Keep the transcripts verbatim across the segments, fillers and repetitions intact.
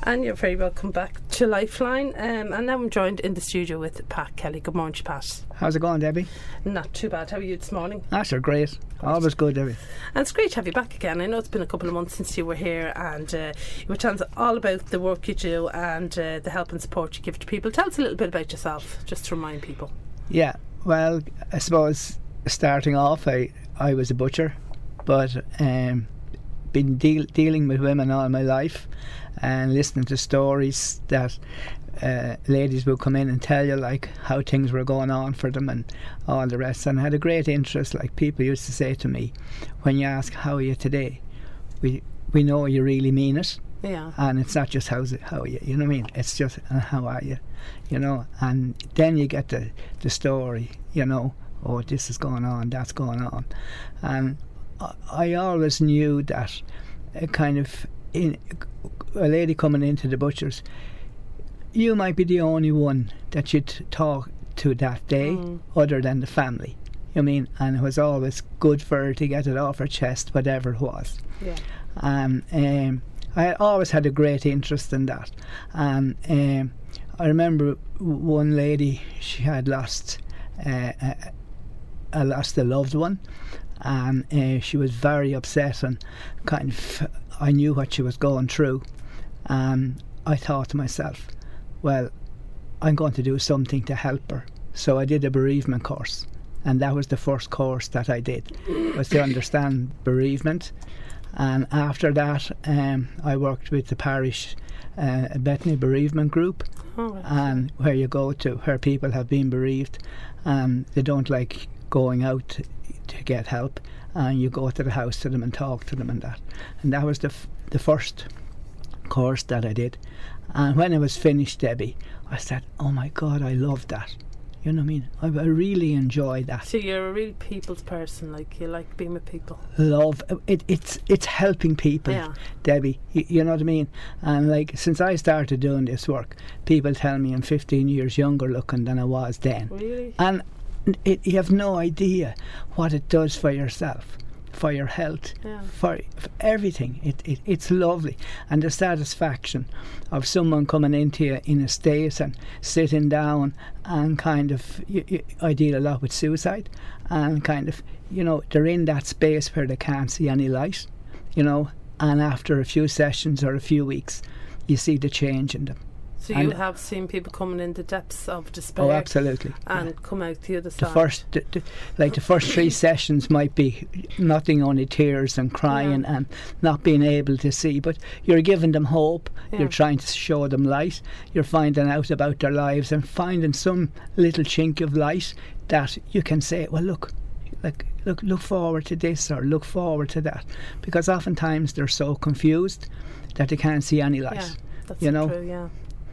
And you're very welcome back to Lifeline. Um, and now I'm joined in the studio with Pat Kelly. Good morning to Pat. How's it going, Debbie? Not too bad. How are you this morning? Ah, sure, great. great. Always good, Debbie. And it's great to have you back again. I know it's been a couple of months since you were here, and uh, you were telling us all about the work you do and uh, the help and support you give to people. Tell us a little bit about yourself, just to remind people. Yeah, well, I suppose starting off, I, I was a butcher, but um, been deal- dealing with women all my life and listening to stories that uh, ladies will come in and tell you, like, how things were going on for them and all the rest. And I had a great interest. Like, people used to say to me, when you ask, how are you today, we we know you really mean it. Yeah. And it's not just how's it, how are you, you know what I mean? It's just uh, how are you, you know? And then you get the, the story, you know, oh, this is going on, that's going on. And I, I always knew that a kind of, in, a lady coming into the butcher's, you might be the only one that you'd talk to that day, mm. other than the family. You know what I mean? And it was always good for her to get it off her chest, whatever it was. Yeah. And um, I always had a great interest in that. And um, I remember one lady, she had lost uh, a, a lost a loved one, and uh, she was very upset, and kind of, I knew what she was going through, and I thought to myself, well, I'm going to do something to help her. So I did a bereavement course, and that was the first course that I did, was to understand bereavement. And after that, um, I worked with the parish uh, Bethany Bereavement Group, oh, and where you go to where people have been bereaved and they don't like going out to, to get help, and you go to the house to them and talk to them and that. And that was the f- the first course that I did. And when it was finished, Debbie, I said, oh my God, I love that. You know what I mean? I, I really enjoy that. So you're a real people's person, like you like being with people. Love it. It's it's helping people, yeah. Debbie. You, you know what I mean? And like, since I started doing this work, people tell me I'm fifteen years younger looking than I was then. Really? And it, you have no idea what it does for yourself, for your health, yeah. for, for everything. It, it it's lovely. And the satisfaction of someone coming into you in a state and sitting down and kind of, you, you, I deal a lot with suicide, and kind of, you know, they're in that space where they can't see any light, you know, and after a few sessions or a few weeks, you see the change in them. So you have seen people coming in the depths of despair. Oh, absolutely. And yeah. come out the other side. The first, the, the, like the first three sessions might be nothing, only tears and crying, yeah. and not being able to see. But you're giving them hope. Yeah. You're trying to show them light. You're finding out about their lives and finding some little chink of light that you can say, well, look, like, look, look forward to this or look forward to that. Because oftentimes they're so confused that they can't see any light. Yeah, that's you know? true, yeah.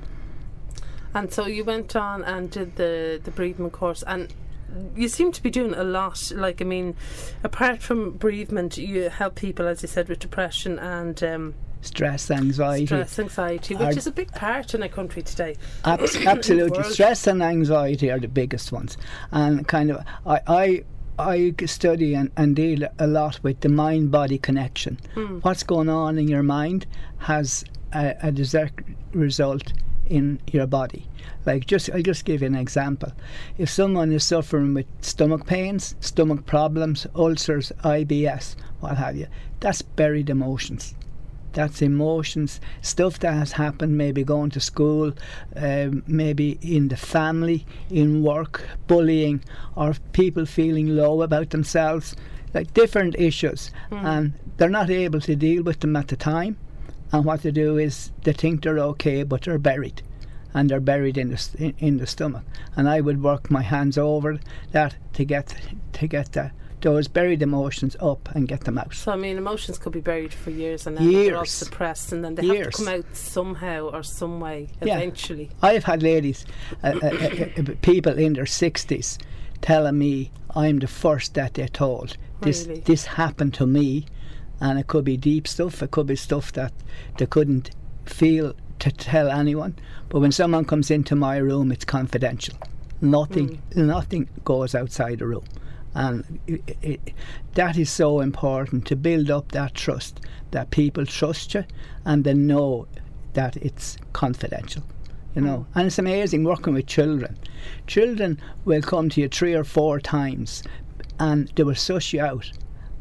And so you went on and did the, the bereavement course, and you seem to be doing a lot. Like, I mean, apart from bereavement, you help people, as you said, with depression and um, stress, anxiety. Stress, anxiety, which is a big part in our country today. Abs- absolutely, stress and anxiety are the biggest ones. And kind of, I, I, I study and, and deal a lot with the mind-body connection. Hmm. What's going on in your mind has a, a direct result in your body. Like, just I'll just give you an example. If someone is suffering with stomach pains, stomach problems, ulcers, I B S, what have you, that's buried emotions. That's emotions, stuff that has happened, maybe going to school, um, maybe in the family, in work, bullying, or people feeling low about themselves, like different issues, mm. and they're not able to deal with them at the time. And what they do is they think they're okay, but they're buried, and they're buried in the in, in the stomach. And I would work my hands over that to get to get the, those buried emotions up and get them out. So I mean, emotions could be buried for years, and then years. they're all suppressed, and then they years. have to come out somehow or some way eventually. Yeah. I've had ladies, uh, uh, uh, uh, people in their sixties, telling me I'm the first that they told. This really? This happened to me. And it could be deep stuff, it could be stuff that they couldn't feel to tell anyone. But when someone comes into my room, it's confidential. Nothing mm. nothing goes outside the room. And it, it, that is so important, to build up that trust, that people trust you and they know that it's confidential. You know, and it's amazing working with children. Children will come to you three or four times and they will suss you out,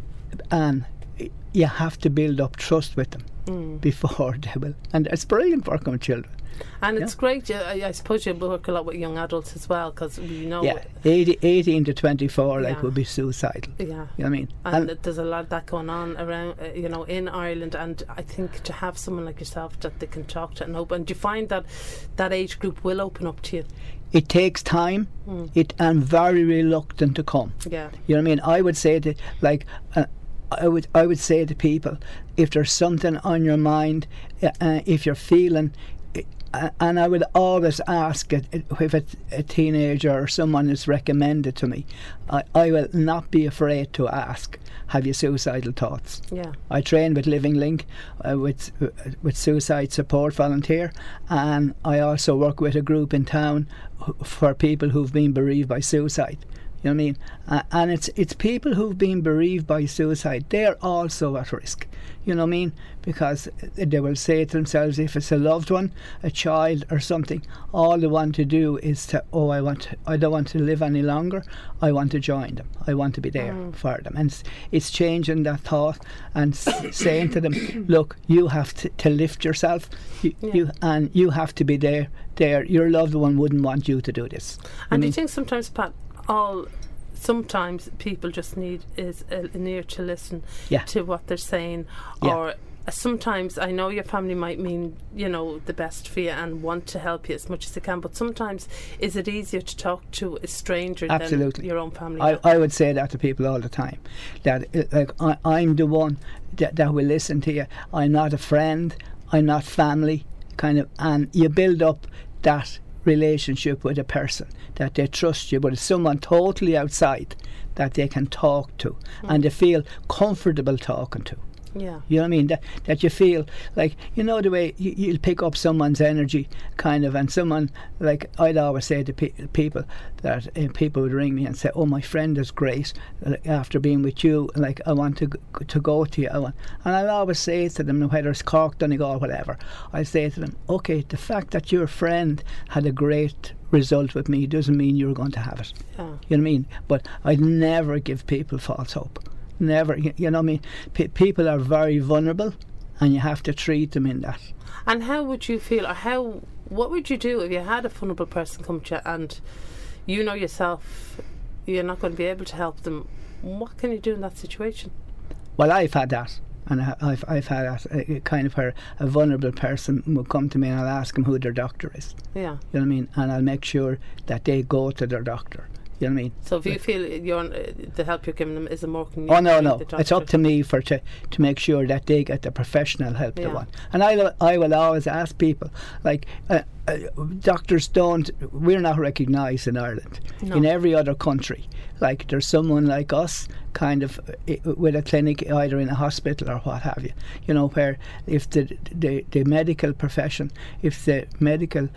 and you have to build up trust with them mm. before they will. And it's brilliant working with children. And yeah. it's great, I, I suppose you work a lot with young adults as well, because we know yeah, eighty, eighteen to twenty-four yeah. like would be suicidal. Yeah, you know what I mean? And, and there's a lot of that going on around, uh, you know, in Ireland, and I think to have someone like yourself that they can talk to and open, and do you find that that age group will open up to you? It takes time. Mm. It and very reluctant to come. Yeah, you know what I mean? I would say to like. Uh, I would I would say to people, if there's something on your mind, uh, if you're feeling, uh, and I would always ask it, if it's a teenager or someone is recommended to me, I, I will not be afraid to ask, have you suicidal thoughts? Yeah. I train with Living Link, uh, with uh, with suicide support volunteer, and I also work with a group in town for people who've been bereaved by suicide. You know what I mean? Uh, and it's it's people who've been bereaved by suicide, they're also at risk. You know what I mean? Because they will say to themselves, if it's a loved one, a child or something, all they want to do is to, oh, I want, to, I don't want to live any longer. I want to join them. I want to be there mm. for them. And it's, it's changing that thought and s- saying to them, look, you have to, to lift yourself, you, yeah. you and you have to be there. There, your loved one wouldn't want you to do this. And I do mean, you think sometimes, Pat, all sometimes people just need is a, an ear to listen yeah. to what they're saying, yeah. or sometimes I know your family might mean, you know, the best for you and want to help you as much as they can, but sometimes is it easier to talk to a stranger Absolutely. than your own family? I, I would say that to people all the time, that uh, like I, I'm the one that, that will listen to you. I'm not a friend, I'm not family, kind of, and you build up that relationship with a person that they trust you, but it's someone totally outside that they can talk to mm. and they feel comfortable talking to. Yeah. You know what I mean? That, that you feel like, you know, the way you, you'll pick up someone's energy, kind of, and someone, like I'd always say to pe- people that uh, people would ring me and say, oh, my friend is great, like, after being with you, like, I want to g- to go to you. I want, and I'll always say to them, whether it's Cork, Donegal, or whatever, I say to them, okay, the fact that your friend had a great result with me doesn't mean you're going to have it. Yeah. You know what I mean? But I'd never give people false hope. Never, you, you know what I mean? P- people are very vulnerable, and you have to treat them in that. And how would you feel, or how, what would you do if you had a vulnerable person come to you and you know yourself you're not going to be able to help them? What can you do in that situation? Well, I've had that, and I, I've I've had that, a, a kind of a, a vulnerable person will come to me and I'll ask them who their doctor is. Yeah. You know what I mean? And I'll make sure that they go to their doctor. You know what I mean? So if you feel you're, uh, the help you're giving them isn't more can you Oh no, no. It's up to me for to, to make sure that they get the professional help yeah. they want. And I, I will always ask people, like, uh, uh, doctors don't, we're not recognised in Ireland. No. In every other country, like, there's someone like us, kind of, uh, with a clinic, either in a hospital or what have you, you know, where if the the, the medical profession, if the medical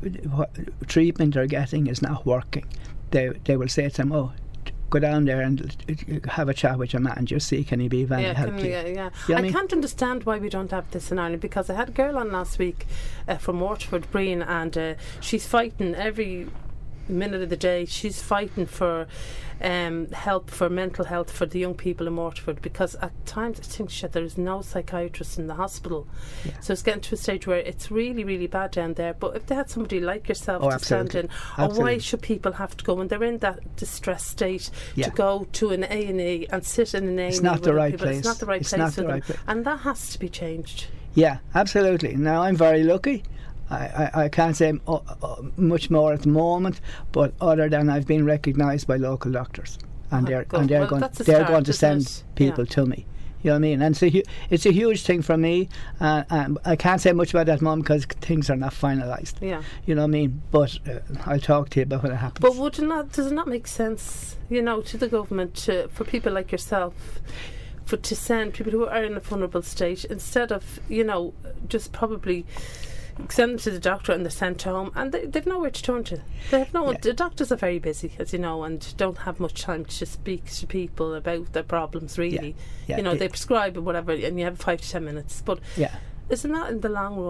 treatment they're getting is not working, they they will say to them, oh, go down there and have a chat with your man, just see can he be of any yeah, help to you. Yeah, yeah. You know I mean? can't understand why we don't have this in Ireland, because I had a girl on last week uh, from Waterford, Breen, and uh, she's fighting every minute of the day. She's fighting for um, help for mental health for the young people in Waterford, because at times I think shit, there's no psychiatrist in the hospital. Yeah. So it's getting to a stage where it's really, really bad down there. But if they had somebody like yourself oh, to absolutely. stand in, absolutely. or why should people have to go when they're in that distressed state yeah. to go to an A and E and sit in an A and E? It's not the right people. place. It's not the right it's place not for the them, right place. and that has to be changed. Yeah, absolutely. Now I'm very lucky. I, I, I can't say m- uh, uh, much more at the moment, but other than I've been recognised by local doctors, and oh, they're good. and they're well, going they're they're start, going to send it? people yeah. to me. You know what I mean? And it's a, hu- it's a huge thing for me. Uh, and I can't say much about that, Mum, because things are not finalised. Yeah. You know what I mean? But uh, I'll talk to you about when it happens. But would it not? Does it not make sense, you know, to the government, to, for people like yourself, for to send people who are in a vulnerable state, instead of, you know, just probably send them to the doctor and they're sent home, and they, they've nowhere to turn to. They have no. Yeah. The doctors are very busy, as you know, and don't have much time to speak to people about their problems. Really, yeah. Yeah. you know, yeah. they prescribe or whatever, and you have five to ten minutes. But yeah. isn't that in the long run?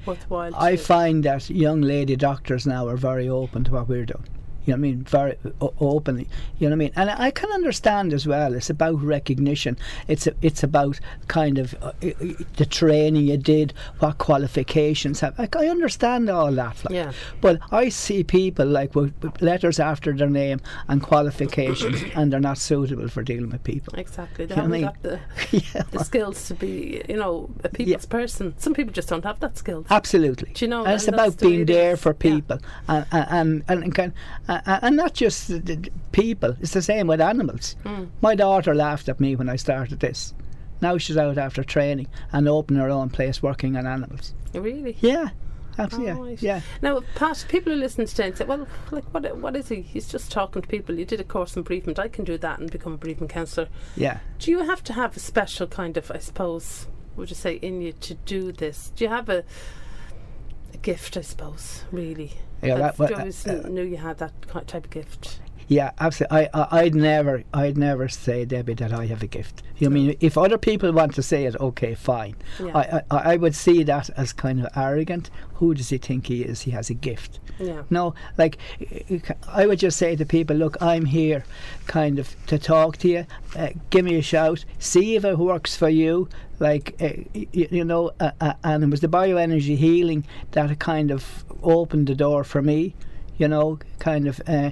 worthwhile. I to find that young lady doctors now are very open to what we're doing. You know what I mean? Very o- openly. You know what I mean? And I can understand as well. It's about recognition. It's a, it's about kind of uh, the training you did, what qualifications have. Like, I understand all that. Like. Yeah. But I see people like with with letters after their name and qualifications, and they're not suitable for dealing with people. Exactly. They You know haven't what I got the, yeah. the skills to be, you know, a people's person. Some people just don't have that skills. Absolutely. Do you know? And it's and that's about the way being it there is. for people, Yeah. and and and, and, can, uh, and not just the, the people. It's the same with animals. Mm. My daughter laughed at me when I started this. Now she's out after training and opening her own place working on animals. Really? Yeah, absolutely. Oh, right. Yeah. Now, Pat, people who listen today and say, well, like, what what is he? He's just talking to people. You did a course in bereavement. I can do that and become a bereavement counsellor. Yeah. Do you have to have a special kind of, I suppose, would you say, in you to do this? Do you have a a gift, I suppose, really? Yeah, that, I've but, always uh, knew you had that ki- type of gift. Yeah, absolutely. I, I, I'd never, I'd never say, Debbie, that I have a gift. You know what I mean? If other people want to say it, okay, fine. Yeah. I, I, I would see that as kind of arrogant. Who does he think he is? He has a gift. Yeah. No, like, I would just say to people, look, I'm here kind of to talk to you. Uh, give me a shout. See if it works for you. Like, uh, you, you know, uh, uh, and it was the bioenergy healing that kind of opened the door for me. You know, kind of uh,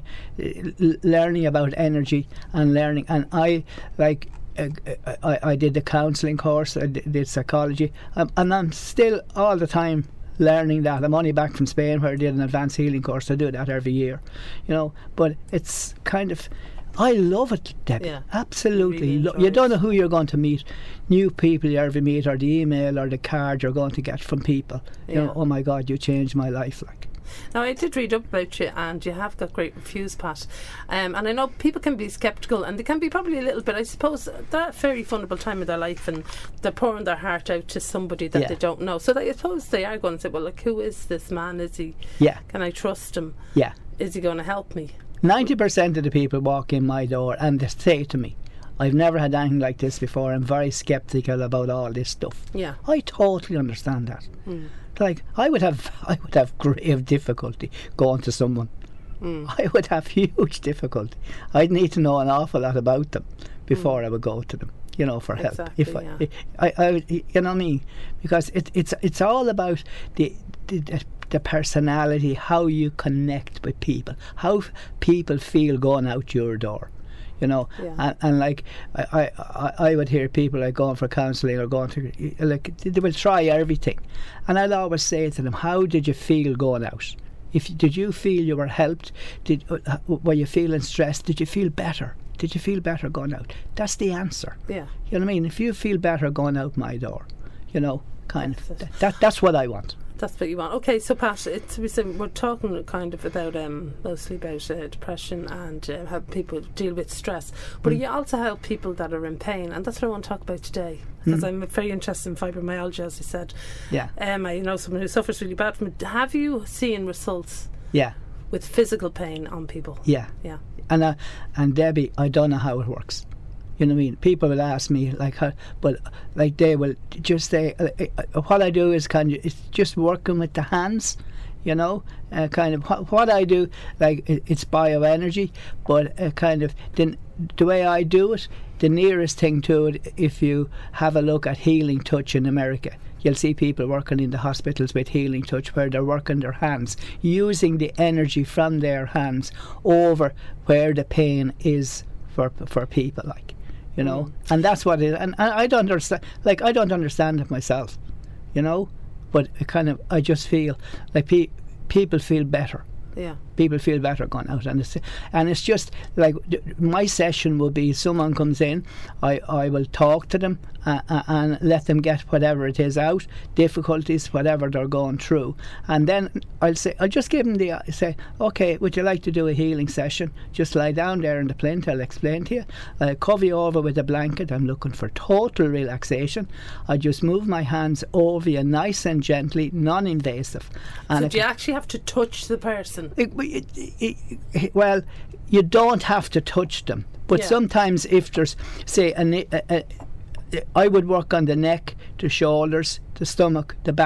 l- learning about energy and learning. And I, like, uh, I, I did the counselling course, I did, did psychology, um, and I'm still all the time learning that. I'm only back from Spain where I did an advanced healing course. I do that every year, you know. But it's kind of, I love it, Debbie. Yeah. Absolutely. Really Lo- enjoy you don't it. know who you're going to meet, new people you ever meet, or the email or the card you're going to get from people. You Yeah. know, oh my God, you changed my life, like. Now, I did read up about you, and you have got great reviews, Pat. Um, and I know people can be sceptical, and they can be probably a little bit, I suppose, they're at a very vulnerable time of their life, and they're pouring their heart out to somebody that Yeah. they don't know. So I suppose they are going to say, well, like, who is this man? Is he, Yeah, can I trust him? yeah. Is he going to help me? ninety percent of the people walk in my door and they say to me, I've never had anything like this before. I'm very sceptical about all this stuff. Yeah. I totally understand that. Mm. Like, I would have I would have grave difficulty going to someone. Mm. I would have huge difficulty. I'd need to know an awful lot about them before mm. I would go to them, you know, for help. Exactly, If yeah. I, I, I would, you know what I mean? Because it, it's it's all about the, the, the the personality, how you connect with people, how f- people feel going out your door. You know, Yeah. and, and like I, I, I would hear people like going for counselling or going to, like, they will try everything, and I'll always say to them, how did you feel going out? If did you feel you were helped? Did uh, were you feeling stressed? Did you feel better? Did you feel better going out? That's the answer. Yeah. You know what I mean? If you feel better going out my door, you know, kind That's of it. that, that. That's what I want. That's what you want. Okay, so Pat, it's, we said we're talking kind of about um, mostly about uh, depression and uh, how people deal with stress, but Mm. you also help people that are in pain, and that's what I want to talk about today. Because Mm. I'm very interested in fibromyalgia, as I said. Yeah, Um, I know someone who suffers really bad from it. Have you seen results yeah, with physical pain on people? yeah. Yeah. And uh, and Debbie, I don't know how it works. You know what I mean? People will ask me like, how, but like they will just say, uh, uh, what I do is kind of, it's just working with the hands. You know, uh, kind of what, what I do, like it, it's bioenergy, but uh, kind of the, the way I do it, the nearest thing to it, if you have a look at Healing Touch in America, you'll see people working in the hospitals with Healing Touch, where they're working their hands, using the energy from their hands over where the pain is for for people, like, you know. Mm. And that's what it, and, and I don't understand, like, I don't understand it myself, you know, but it kind of, I just feel like pe- people feel better. Yeah. People feel better going out, and it's and it's just like th- my session will be, someone comes in, I, I will talk to them uh, uh, and let them get whatever it is out, difficulties, whatever they're going through, and then I'll say, I'll just give them the, uh, say, okay, would you like to do a healing session? Just lie down there in the plinth, I'll explain to you. I'll cover you over with a blanket. I'm looking for total relaxation. I just move my hands over you nice and gently, non-invasive. And So if do you actually have to touch the person? It, it, it, it, well, you don't have to touch them, but Yeah. sometimes if there's, say, a, a, a, I would work on the neck, the shoulders, the stomach, the back.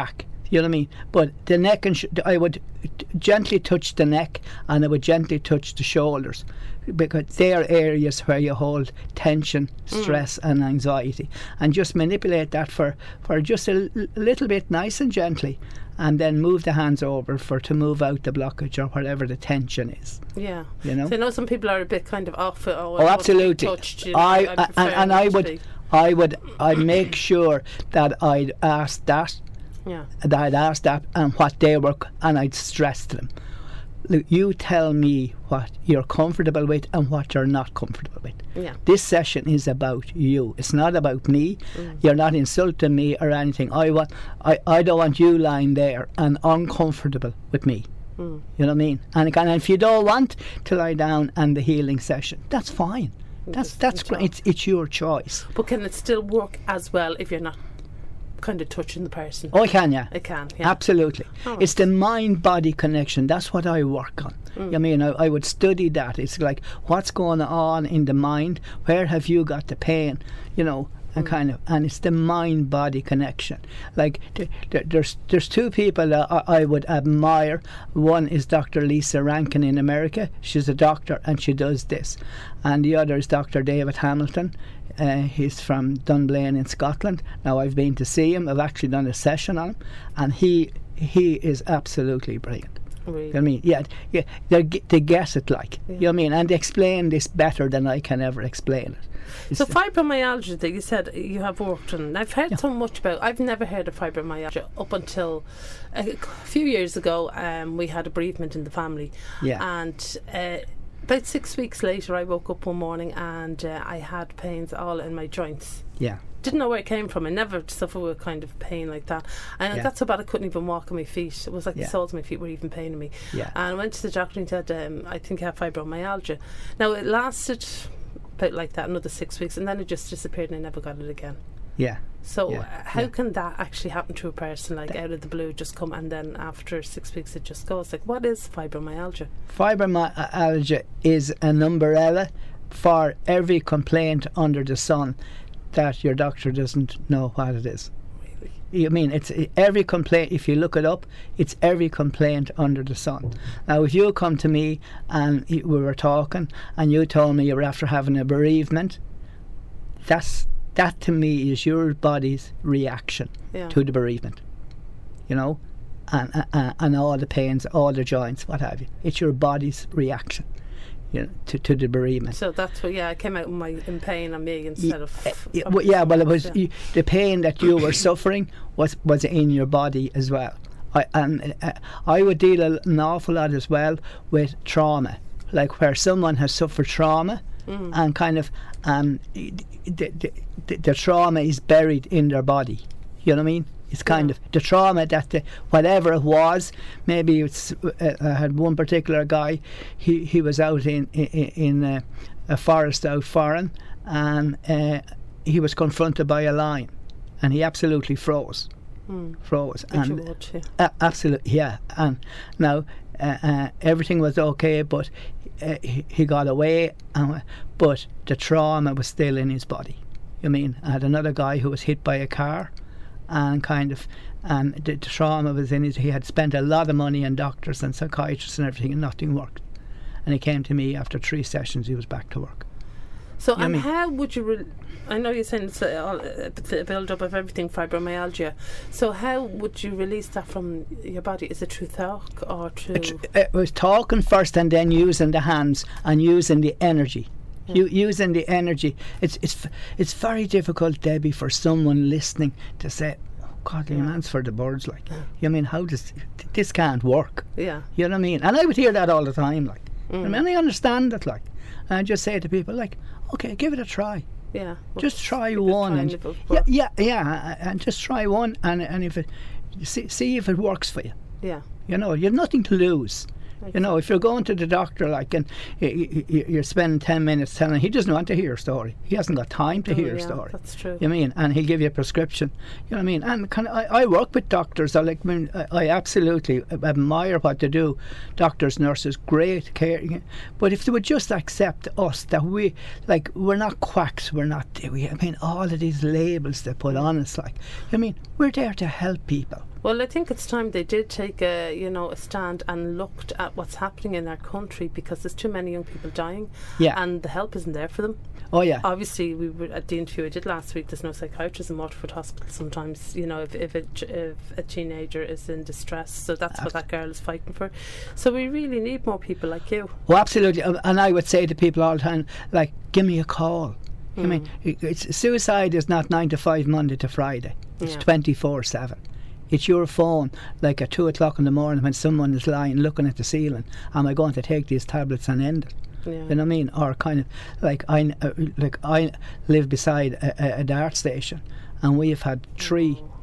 You know what I mean? But the neck and sh- I would t- gently touch the neck, and I would gently touch the shoulders, because they are areas where you hold tension, stress, mm. and anxiety, and just manipulate that for, for just a l- little bit, nice and gently, and then move the hands over for to move out the blockage or whatever the tension is. Yeah, you know. So I know some people are a bit kind of off it. Oh, oh absolutely. Touched, you know, I, I and, and I would, be. I would, I make sure that I'd ask that. Yeah. That I'd ask that and what they were, and I'd stress to them. Look, you tell me what you're comfortable with and what you're not comfortable with. Yeah. This session is about you. It's not about me. Mm. You're not insulting me or anything. I want. I, I don't want you lying there and uncomfortable with me. Mm. You know what I mean? And, and if you don't want to lie down and the healing session, that's fine. That's that's great. It's it's your choice. But can it still work as well if you're not kind of touching the person? Oh, I can, yeah. It can, yeah. Absolutely. Oh. It's the mind-body connection. That's what I work on. Mm. I mean, I, I would study that. It's like, what's going on in the mind? Where have you got the pain? You know, and mm. kind of, and it's the mind-body connection. Like, th- th- there's there's two people that I, I would admire. One is Doctor Lisa Rankin in America. She's a doctor and she does this. And the other is Doctor David Hamilton. Uh, he's from Dunblane in Scotland. Now I've been to see him. I've actually done a session on him, and he he is absolutely brilliant. Really? You know what I mean? Yeah, yeah. They they get it, like yeah. you know what I mean, and they explain this better than I can ever explain it. It's so fibromyalgia that you said you have worked on, I've heard yeah. so much about. I've never heard of fibromyalgia up until a, a few years ago. Um, we had a bereavement in the family, yeah, and. Uh, About six weeks later, I woke up one morning and uh, I had pains all in my joints. Yeah. Didn't know where it came from. I never suffered with kind of pain like that. And yeah. I got so bad I couldn't even walk on my feet. It was like yeah. the soles of my feet were even paining me. Yeah. And I went to the doctor and he said, um, I think I have fibromyalgia. Now, it lasted about like that, another six weeks, and then it just disappeared and I never got it again. Yeah. So yeah. uh, how yeah. can that actually happen to a person, like that out of the blue, just come and then after six weeks it just goes? Like, what is fibromyalgia? Fibromyalgia is an umbrella for every complaint under the sun that your doctor doesn't know what it is. Really? I mean, it's every complaint. If you look it up, it's every complaint under the sun. Now, if you come to me and we were talking and you told me you were after having a bereavement, that's that to me is your body's reaction yeah. to the bereavement, you know, and, and and all the pains, all the joints, what have you. It's your body's reaction, you know, to, to the bereavement. So that's what, yeah, I came out in, my, in pain on me instead yeah, of... Uh, yeah, well, yeah, well, it was yeah. you, the pain that you were suffering was, was in your body as well. I, and uh, I would deal an awful lot as well with trauma, like where someone has suffered trauma, mm. and kind of um, the, the, the, the trauma is buried in their body. You know what I mean? It's kind yeah. of the trauma that the, whatever it was. Maybe it's. Uh, I had one particular guy. He he was out in in, in uh, a forest out foreign, and uh, he was confronted by a lion, and he absolutely froze. Mm. Froze. Did and you watch, yeah. Uh, absolutely, yeah. And now uh, uh, everything was okay, but uh, he, he got away. Um, but the trauma was still in his body. I mean, I had another guy who was hit by a car, and kind of, and the, the trauma was in his. He had spent a lot of money on doctors and psychiatrists and everything, and nothing worked. And he came to me after three sessions. He was back to work. So, you know and I mean? how would you? Re- I know you're saying it's a, all, a build up of everything, fibromyalgia. So, how would you release that from your body? Is it through talk or through? It, it was talking first, and then using the hands and using the energy. Yeah. You, using the energy. It's it's it's very difficult, Debbie, for someone listening to say, "Oh God, the yeah. man's for the birds." Like, yeah. you know, I mean, how does this can't work? Yeah, you know what I mean. And I would hear that all the time. Like, mm. I mean, I understand it. Like, and I just say to people, like, okay, give it a try. Yeah, just try one, and yeah, yeah, yeah, and just try one, and and if it see see if it works for you. Yeah, you know, you have nothing to lose. You know, if you're going to the doctor, like, and you're spending ten minutes telling, he doesn't want to hear your story. He hasn't got time to oh, hear your yeah, story. That's true. You know what I mean? And he'll give you a prescription. You know what I mean? And kind of, I, I work with doctors. I like, I, mean, I, I absolutely admire what they do. Doctors, nurses, great care. But if they would just accept us, that we, like, we're not quacks. We're not. We, I mean, all of these labels they put on us, like, I mean, we're there to help people. Well, I think it's time they did take a, you know, a stand and looked at what's happening in our country, because there's too many young people dying, Yeah. and the help isn't there for them. Oh yeah. Obviously, we were at the interview I did last week. There's no psychiatrists in Waterford Hospital sometimes. You know, if if a, ch- if a teenager is in distress, so that's what that girl is fighting for. So we really need more people like you. Oh, absolutely. Um, And I would say to people all the time, like, give me a call. I mean, it- it's, suicide is not nine to five Monday to Friday. It's Yeah. twenty-four seven. It's your phone, like at two o'clock in the morning when someone is lying looking at the ceiling. Am I going to take these tablets and end it? Yeah. You know what I mean? Or kind of like I, uh, like I live beside a, a, a dart station, and we have had three Oh.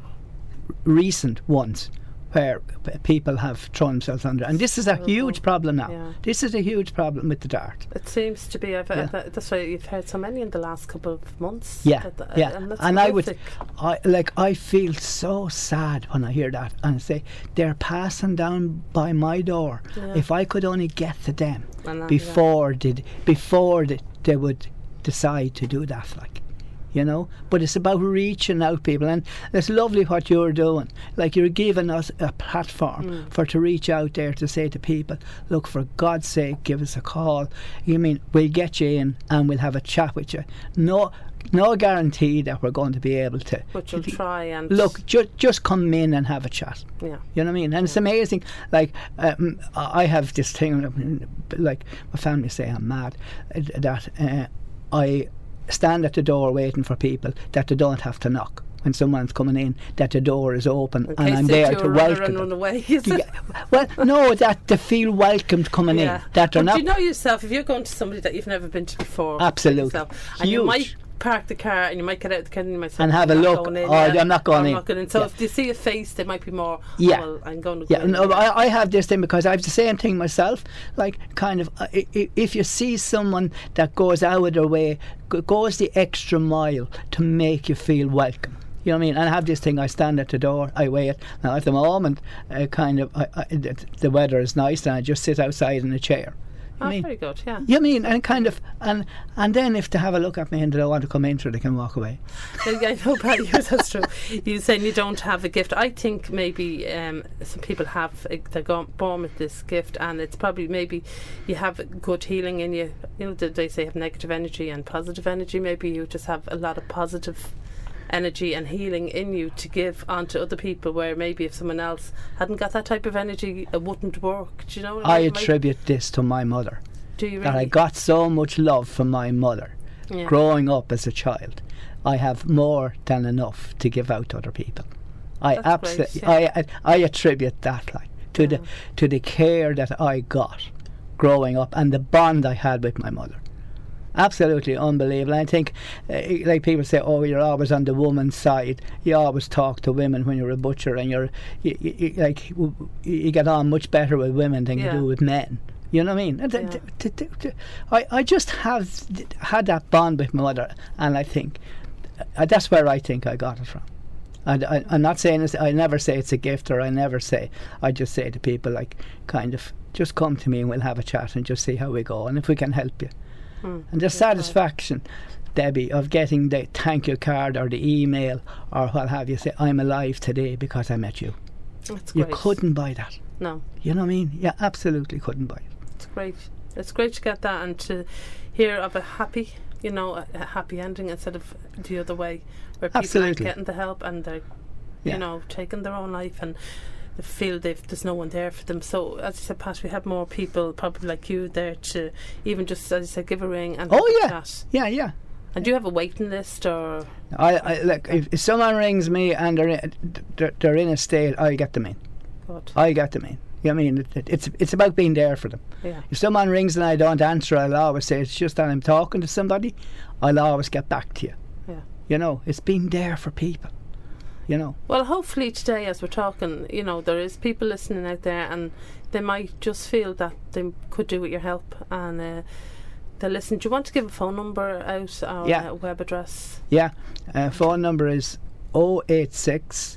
recent ones where p- people have thrown themselves under. And this is a huge problem now. Yeah. This is a huge problem with the dart. It seems to be. I've, Yeah. I've, that's why you've heard so many in the last couple of months. Yeah, That- that- yeah. And, that's And I would, horrific. I like, I feel so sad when I hear that and say they're passing down by my door. Yeah. If I could only get to them And that- before did before they, they would decide to do that, like, you know. But it's about reaching out, people, and it's lovely what you're doing. Like, you're giving us a platform Mm. for to reach out there to say to people, look, for God's sake, give us a call. You mean we'll get you in and we'll have a chat with you. No, no guarantee that we're going to be able to. But you'll try and Look, ju- just come in and have a chat. Yeah. You know what I mean? And it's amazing. Like, um, I I have this thing, like, my family say I'm mad, uh, that uh, I stand at the door waiting for people, that they don't have to knock when someone's coming in, that the door is open In and case I'm they there do to a runner welcome and them. run away. Is it? Yeah. Well, no, that they feel welcomed coming Yeah. in, that they're But not. you know yourself, if you're going to somebody that you've never been to before, Absolutely. yourself, and you Huge. might park the car and you might get out of the car and you might say, And have "I'm a not look. going in, Oh, yeah, I'm not going I'm in." not going in. So Yeah. if they see a face, they might be more, Yeah. oh, well, I'm going to go Yeah, in. no, I, I have this thing because I have the same thing myself. Like, kind of, uh, i- i- if you see someone that goes out of their way, g- goes the extra mile to make you feel welcome. You know what I mean? And I have this thing, I stand at the door, I wait. Now, at the moment, uh, kind of, I, I, the, the weather is nice and I just sit outside in a chair. Oh, I mean, very good, yeah. you mean, and kind of, and and then if they have a look at me and they don't want to come in, so they can walk away. Yeah, I know about you, that's true. You saying you don't have a gift. I think maybe um, some people have, a, they're gone, born with this gift, and it's probably maybe you have good healing in you. You know, they say you have negative energy and positive energy. Maybe you just have a lot of positive energy and healing in you to give on to other people, where maybe if someone else hadn't got that type of energy, it wouldn't work. Do you know what I I mean? attribute this to my mother. Do you really? That I got so much love from my mother Yeah. growing up as a child. I have more than enough to give out to other people. I That's absolutely, great, yeah. I, I I attribute that, like, to the Yeah. to the care that I got growing up and the bond I had with my mother. Absolutely unbelievable. I think, uh, like, people say, "Oh, you're always on the woman's side. You always talk to women when you're a butcher, and you're you, you, you, like w- you get on much better with women than Yeah. you do with men." You know what I mean? And th- Yeah. th- th- th- th- I I just have th- had that bond with my mother, and I think uh, that's where I think I got it from. And I, I'm not saying it's, I never say it's a gift, or I never say. I just say to people, like, kind of, just come to me and we'll have a chat and just see how we go, and if we can help you. Hmm. And the satisfaction, Debbie, of getting the thank you card or the email or what have you, say, I'm alive today because I met you. That's You great. couldn't buy that. No. You know what I mean? You absolutely couldn't buy it. It's great. It's great to get that and to hear of a happy, you know, a, a happy ending instead of the other way, where people Absolutely. aren't getting the help and they're, Yeah. you know, taking their own life and they feel they've, there's no one there for them. So, as I said, Pat, we have more people probably like you there to even just, as I said, give a ring and Oh, have a yeah. chat. Yeah, yeah. And do you have a waiting list or? I, I like if, if someone rings me and they're in, they're, they're in a state, I get them in. What? I get them in. You know what I mean? It, it, it's it's about being there for them. Yeah. If someone rings and I don't answer, I'll always say it's just that I'm talking to somebody. I'll always get back to you. Yeah. You know, it's being there for people. You know. Well, hopefully today, as we're talking, you know, there is people listening out there, and they might just feel that they could do with your help, and uh, they'll listen. Do you want to give a phone number out or Yeah. a web address? Yeah. Uh, phone number is oh eight six,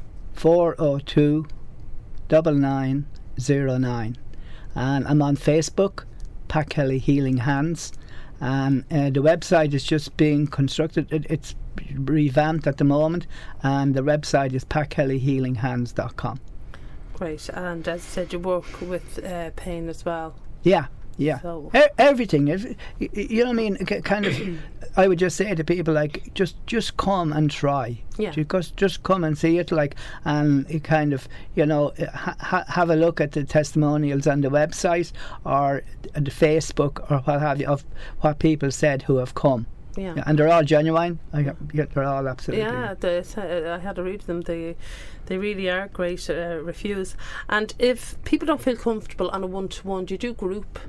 four oh two, nine nine oh nine, and I'm on Facebook, Pat Kelly Healing Hands, and uh, the website is just being constructed. It, it's revamped at the moment, and the website is pat kelly healing hands dot com. Great. And as you said, you work with uh, pain as well. Yeah, yeah. So. E- everything. Is, you know what I mean? C- kind of, I would just say to people, like, just just come and try. Yeah. Just, just come and see it, like, and it kind of, you know, ha- ha- have a look at the testimonials on the website or the Facebook or what have you of what people said who have come. Yeah. Yeah, and they're all genuine. I, yeah, they're all absolutely. Yeah, the, I had to read them. They, they really are great uh, reviews. And if people don't feel comfortable on a one-to-one, do you do group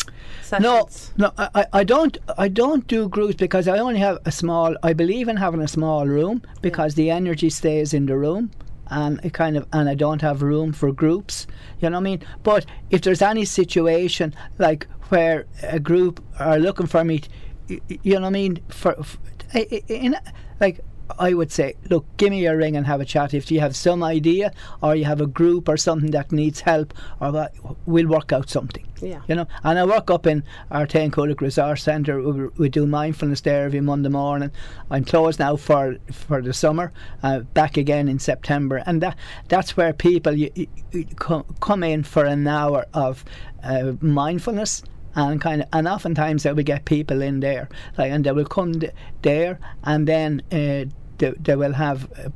sessions? No, no, I, I don't. I don't do groups because I only have a small. I believe in having a small room because yeah. the energy stays in the room, and it kind of, and I don't have room for groups. You know what I mean? But if there's any situation like where a group are looking for me. T- You know what I mean? For, for in, like I would say, look, give me a ring and have a chat. If you have some idea, or you have a group or something that needs help, or what, we'll work out something. Yeah. You know. And I work up in our Taincoolick Resource Centre. We, we do mindfulness there every Monday morning. I'm closed now for for the summer. Uh, back again in September, and that that's where people you, you, you come, come in for an hour of uh, mindfulness. And kind of, and oftentimes they will get people in there, like, and they will come d- there, and then uh, they, they will have a,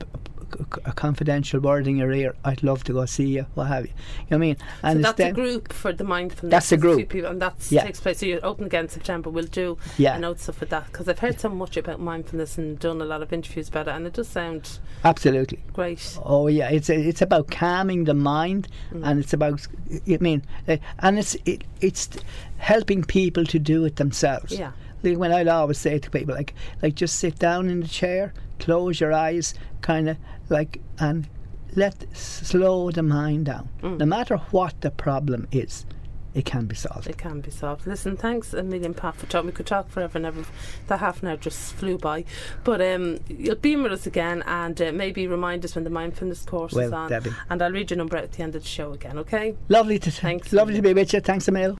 a confidential word in your ear. I'd love to go see you, what have you. You know what I mean? And so that's a group for the mindfulness. That's a group, people, and that yeah. takes place. So you're open again in September. We'll do yeah. a note stuff with that because I've heard so much about mindfulness and done a lot of interviews about it, and it does sound absolutely great. Oh yeah, it's it's about calming the mind, mm. and it's about. I mean, uh, and it's it, it's. helping people to do it themselves. Yeah. Like when I'd always say to people, like, like just sit down in the chair, close your eyes, kind of like, and let slow the mind down. Mm. No matter what the problem is, it can be solved. It can be solved. Listen, thanks a million, Pat, for talking. We could talk forever and ever. That half an hour just flew by. But um, you'll be with us again, and uh, maybe remind us when the mindfulness course well, is on. Debbie. And I'll read your number out at the end of the show again, okay? Lovely to thanks. Lovely to be with you. Thanks, Emil.